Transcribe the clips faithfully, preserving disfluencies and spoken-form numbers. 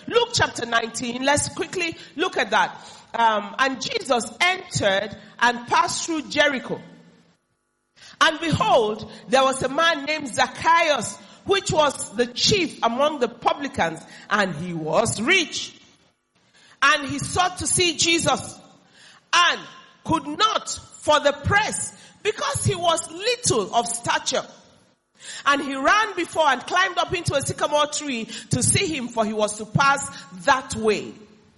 Luke chapter nineteen, let's quickly look at that. Um, and Jesus entered and passed through Jericho. And behold, there was a man named Zacchaeus, which was the chief among the publicans, and he was rich. And he sought to see Jesus, and could not for the press, because he was little of stature. And he ran before and climbed up into a sycamore tree to see him, for he was to pass that way.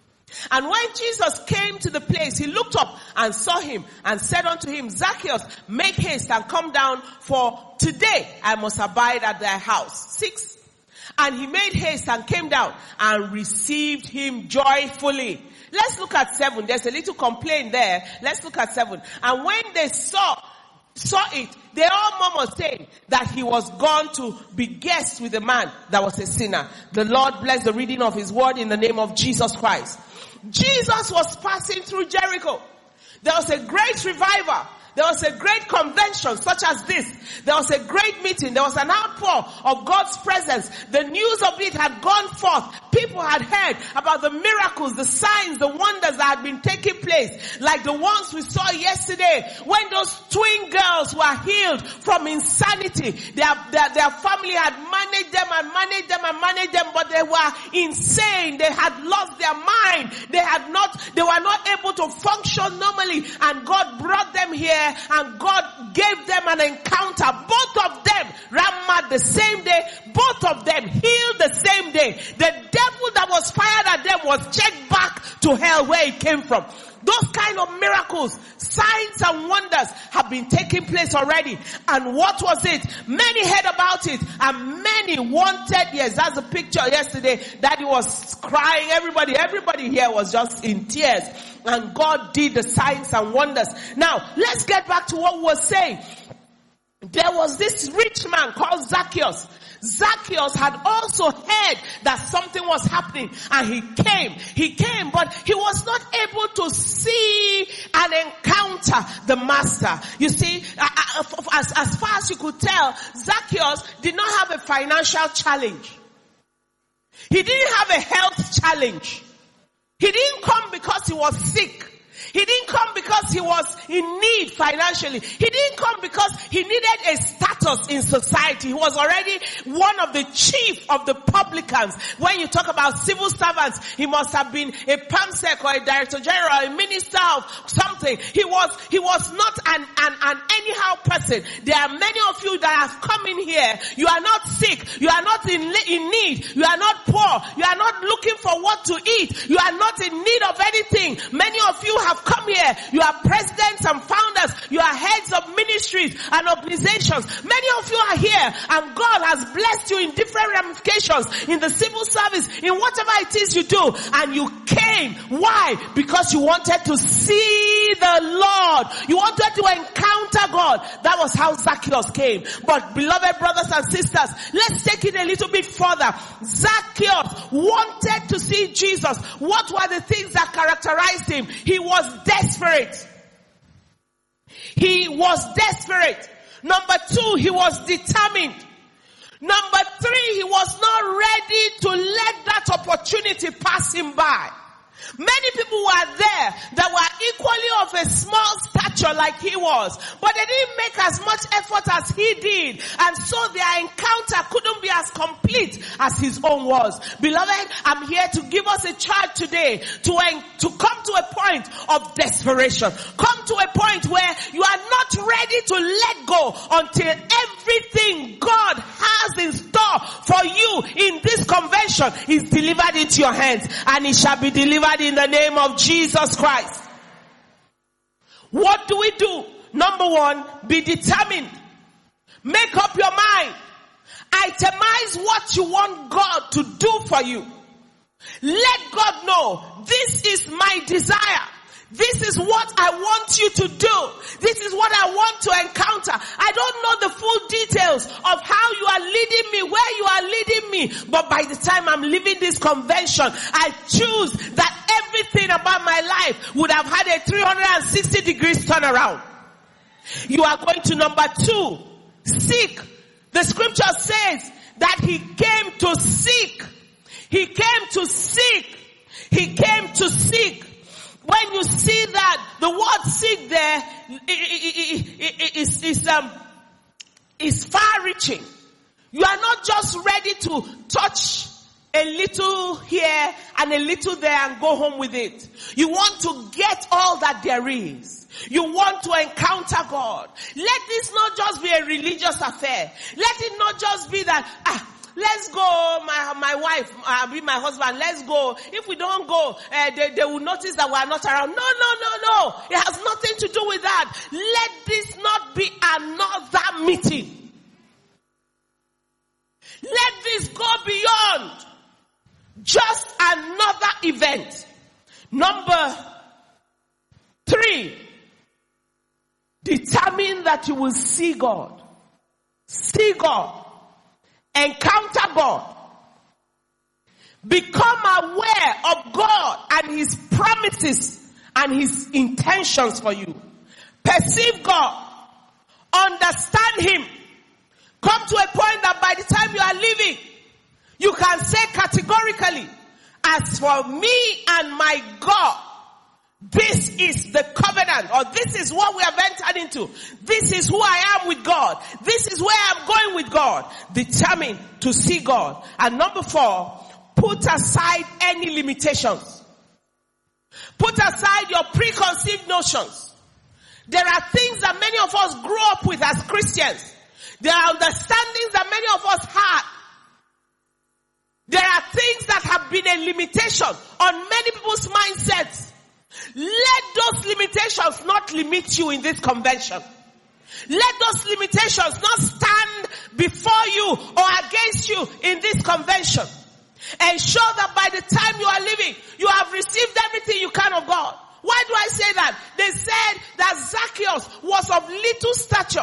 And when Jesus came to the place, he looked up and saw him and said unto him, Zacchaeus, make haste and come down, for today I must abide at thy house. Six. And he made haste and came down and received him joyfully. Let's look at seven. There's a little complaint there. Let's look at seven. And when they saw saw it, they all murmured, saying that he was gone to be guest with a man that was a sinner. The Lord bless the reading of his word in the name of Jesus Christ. Jesus was passing through Jericho. There was a great revival. There was a great convention such as this. There was a great meeting. There was an outpour of God's presence. The news of it had gone forth. People had heard about the miracles, the signs, the wonders that had been taking place. Like the ones we saw yesterday when those twin girls were healed from insanity. Their, their, their family had managed them and managed them and managed them, but they were insane. They had lost their mind. They had not, they were not able to function normally, and God brought them here. And God gave them an encounter. Both of them ran mad the same day. Both of them healed the same day. The devil that was fired at them was checked back to hell where it came from. Those kind of miracles, signs and wonders have been taking place already. And what was it? Many heard about it, and many wanted. Yes, that's a picture yesterday that he was crying. Everybody, everybody here was just in tears. And God did the signs and wonders. Now, let's get back to what we were saying. There was this rich man called Zacchaeus. Zacchaeus had also heard that something was happening, and he came. He came, but he was not able to see and encounter the master. You see, as, as far as you could tell, Zacchaeus did not have a financial challenge. He didn't have a health challenge. He didn't come because he was sick. He didn't come because he was in need financially. He didn't come because he needed a status in society. He was already one of the chief of the publicans. When you talk about civil servants, he must have been a PAMSEC or a director general, a minister of something. He was, he was not an, an, an anyhow person. There are many of you that have come in here. You are not sick. You are not in, in need. You are not poor. You are not looking for what to eat. You are not in need of anything. Many of you have come here. You are presidents and founders. You are heads of ministries and organizations. Many of you are here, and God has blessed you in different ramifications, in the civil service, in whatever it is you do. And you came. Why? Because you wanted to see the Lord. You wanted to encounter God. That was how Zacchaeus came. But beloved brothers and sisters, let's take it a little bit further. Zacchaeus wanted to see Jesus. What were the things that characterized him? He was desperate. He was desperate. Number two, he was determined. Number three, he was not ready to let that opportunity pass him by. Many people were there that were equally of a small stature like he was, but they didn't make as much effort as he did, and so their encounter couldn't be as complete as his own was. Beloved, I'm here to give us a charge today to, to come to a point of desperation. Come to a point where you are not ready to let go until everything God has in store for you in this convention is delivered into your hands, and it shall be delivered in the name of Jesus Christ. What do we do? Number one, be determined. Make up your mind. Itemize what you want God to do for you. Let God know, this is my desire. This is what I want you to do. This is what I want to encounter. I don't know the full details of how you are leading me, where you are leading me. But by the time I'm leaving this convention, I choose that everything about my life would have had a three hundred sixty degrees turnaround. You are going to number two, seek. The scripture says that he came to seek. He came to seek. He came to seek. When you see that, the word seek there is, is, um, is far reaching. You are not just ready to touch a little here and a little there and go home with it. You want to get all that there is. You want to encounter God. Let this not just be a religious affair. Let it not just be that, ah, let's go, my my wife, uh, be my husband, let's go. If we don't go, uh, they, they will notice that we are not around. No, no, no, no. It has nothing to do with that. Let this not be another meeting. Let this go beyond just another event. Number three, determine that you will see God. See God. Encounter God. Become aware of God and His promises and His intentions for you. Perceive God. Understand Him. Come to a point that by the time you are leaving, you can say categorically, as for me and my God, this is the covenant, or this is what we have entered into. This is who I am with God. This is where I'm going with God. Determined to see God. And number four, put aside any limitations. Put aside your preconceived notions. There are things that many of us grew up with as Christians. There are understandings that many of us had. There are things that have been a limitation on many people's mindsets. Let those limitations not limit you in this convention. Let those limitations not stand before you or against you in this convention. Ensure that by the time you are leaving, you have received everything you can of God. Why do I say that? They said that Zacchaeus was of little stature.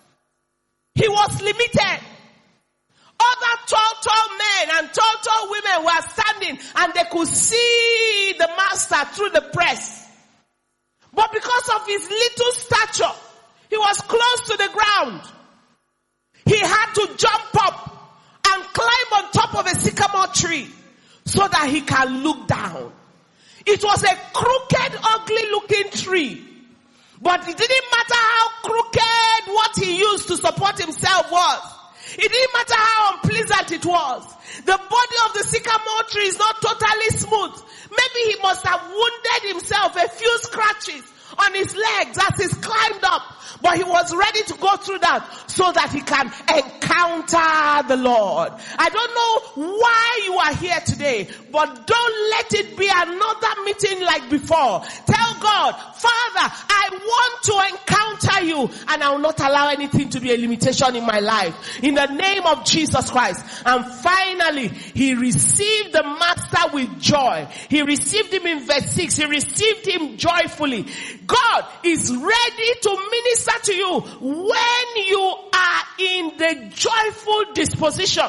He was limited. Other tall, tall men and tall, tall women were standing and they could see the master through the press. But because of his little stature, he was close to the ground. He had to jump up and climb on top of a sycamore tree so that he can look down. It was a crooked, ugly looking tree. But it didn't matter how crooked what he used to support himself was. It didn't matter how unpleasant it was. The body of the sycamore tree is not totally smooth. Maybe he must have wounded himself, a few scratches on his legs as he's climbed up. But he was ready to go through that so that he can encounter the Lord. I don't know why you are here today, but don't let it be another meeting like before. Tell God, Father, I want to encounter you and I will not allow anything to be a limitation in my life. In the name of Jesus Christ. And finally, he received the master with joy. He received him in verse six. He received him joyfully. God is ready to minister to you when you are in the joyful disposition.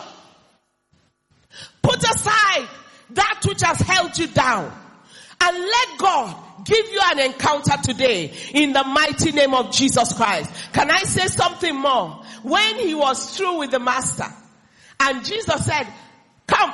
Put aside that which has held you down and let God give you an encounter today in the mighty name of Jesus Christ. Can I say something more? When he was through with the master and Jesus said, come.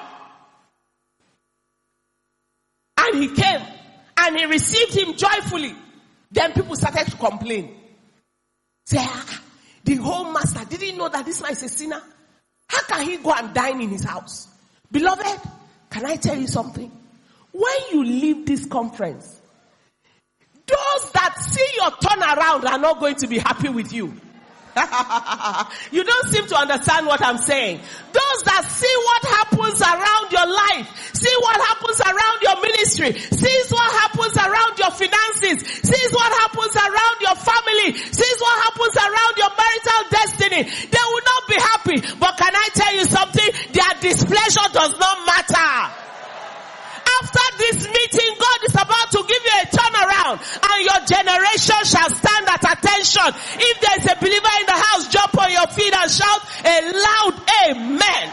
And he came and he received him joyfully. Then people started to complain. Say, ah, the whole master didn't know that this man is a sinner. How can he go and dine in his house? Beloved, can I tell you something? When you leave this conference, those that see your turnaround are not going to be happy with you. You don't seem to understand what I'm saying. Those that see what happens around your life, see what happens around your ministry, sees what happens around your finances, sees what happens around your family, sees what happens around your marital destiny, they will not be happy. But can I tell you something? Their displeasure does not matter. After this meeting, God is about to give you a turnaround and your generation shall stand at attention. If there is a believer in the house, jump on your feet and shout a loud amen.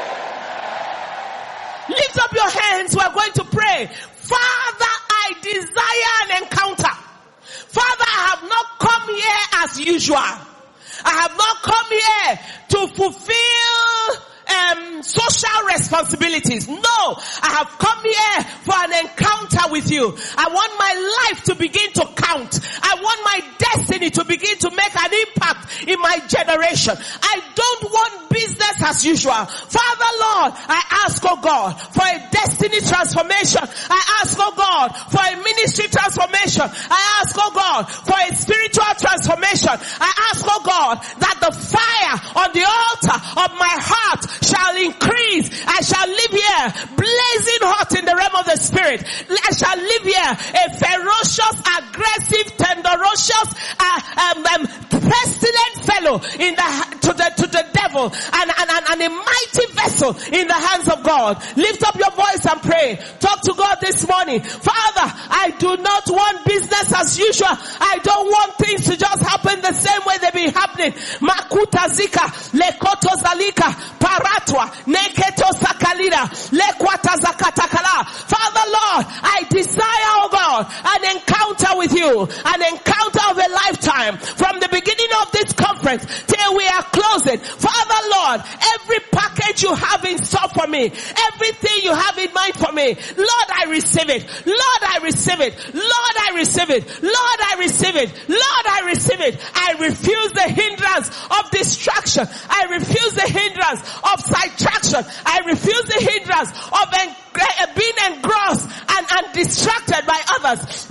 Lift up your hands. We are going to pray. Father, I desire an encounter. Father, I have not come here as usual. I have not come here to fulfill um, social responsibilities. No, I have come here for an encounter with you. I want my life to begin to count. I want my destiny to begin to make an impact in my generation. I don't want business as usual. Father Lord, I ask, oh God, for a destiny transformation. I ask, oh God, for a ministry transformation. I ask, oh God, for a spiritual transformation. I ask, oh God, that the fire on the altar of my heart shall increase. I shall live here blazing hot in the realm of the spirit. I shall live here a ferocious, aggressive, tenderocious, uh, um, um, pestilent fellow in the to the to the devil, and, and, and, and a mighty vessel in the hands of God. Lift up your voice and pray. Talk to God this morning. Father, I do not want business as usual. I don't want things to just happen the same way they be happening. Makuta zika, lekoto zalika, paratwa, neketo sakalida, lekwata zakatakala. Father Lord, I desire, oh God, an encounter with you, an encounter of a lifetime, from the beginning of this conference till we are closing. Father Lord, every package you have in store for me, everything you have in mind for me, Lord, I receive it. Lord, I receive it. Lord, I receive it. Lord, I receive it. Lord, I receive it. I refuse the hindrance of distraction. I refuse the hindrance of sidetraction. I refuse the hindrance of en- being engrossed and, and distracted by others.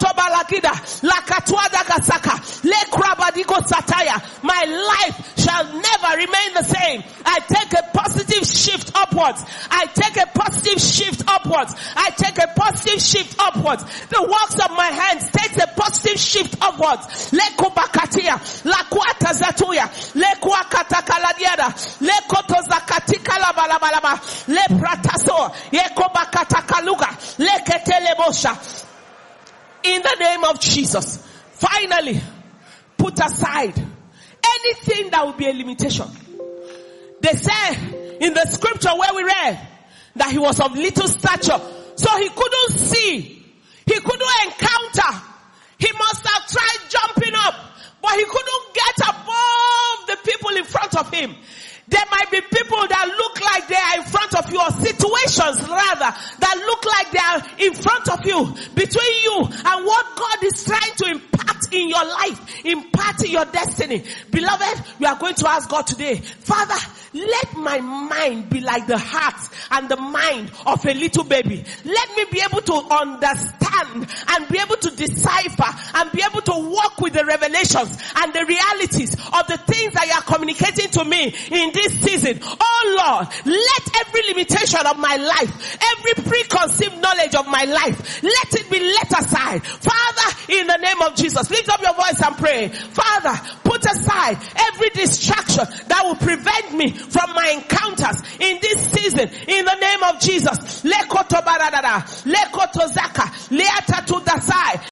My life shall never remain the same. I take a positive shift upwards. I take a positive shift upwards. I take a positive shift upwards. The works of my hands takes a positive shift upwards. Lekubakatia, lakuata zatuya, lekuakatakaladiada, lekotozakatika labalabalaba, leprataso, yekobakatakaluga, leketelebosha. In the name of Jesus. Finally, put aside anything that will be a limitation. They say in the scripture where we read that he was of little stature, so he couldn't see, he couldn't encounter. He must have tried jumping up, but he couldn't get above the people in front of him. There might be people that look like they are in front of you, or situations rather, that look like they are in front of you, between you and what God is trying to impact in your life, impact in your destiny. Beloved, we are going to ask God today, Father, let my mind be like the heart and the mind of a little baby. Let me be able to understand and be able to decipher and be able to walk with the revelations and the realities of the things that you are communicating to me in this season. Oh Lord, let every limitation of my life, every preconceived knowledge of my life, let it be let aside. Father, in the name of Jesus, lift up your voice and pray. Father, put aside every distraction that will prevent me from my encounters in this season, in the name of Jesus. Lekoto baradada, lekoto zaka, leata to dasai.